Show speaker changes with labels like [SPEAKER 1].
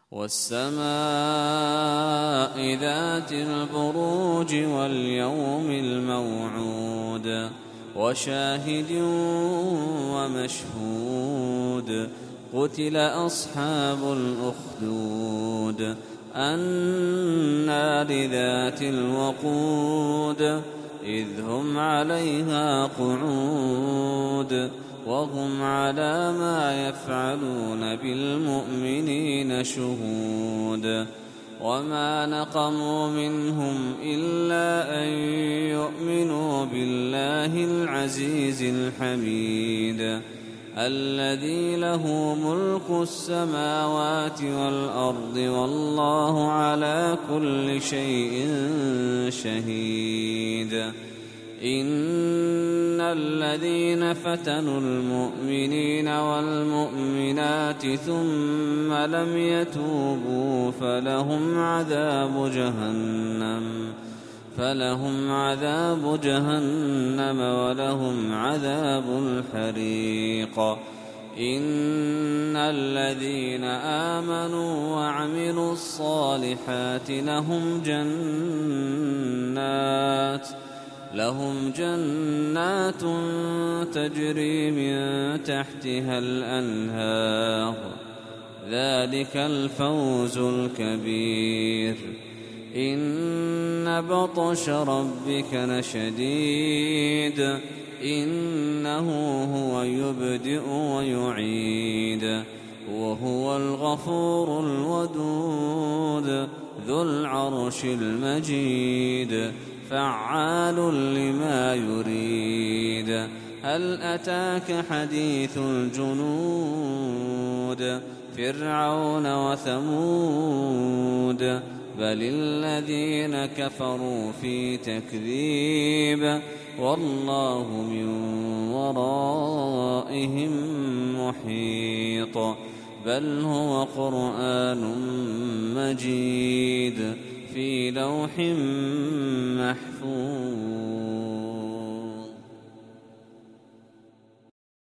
[SPEAKER 1] والسماء ذات البروج واليوم الموعود وشاهد ومشهود قتل أصحاب الأخدود النار ذات الوقود إذ هم عليها قعود وهم على ما يفعلون بالمؤمنين شهود وما نقموا منهم إلا أن يؤمنوا بالله العزيز الحميد الذي له ملك السماوات والأرض والله على كل شيء شهيد إن الذين فتنوا المؤمنين والمؤمنات ثم لم يتوبوا فلهم عذاب جهنم ولهم عذاب الحريق إن الذين آمنوا وعملوا الصالحات لهم جنات تجري من تحتها الأنهار ذلك الفوز الكبير إن بطش ربك لشديد إنه هو يبدئ ويعيد وهو الغفور الودود ذو العرش المجيد فعال لما يريد هل أتاك حديث الجنود فرعون وثمود بل الذين كفروا في تكذيب والله من ورائهم محيط بل هو قرآن مجيد في لوح محفوظ.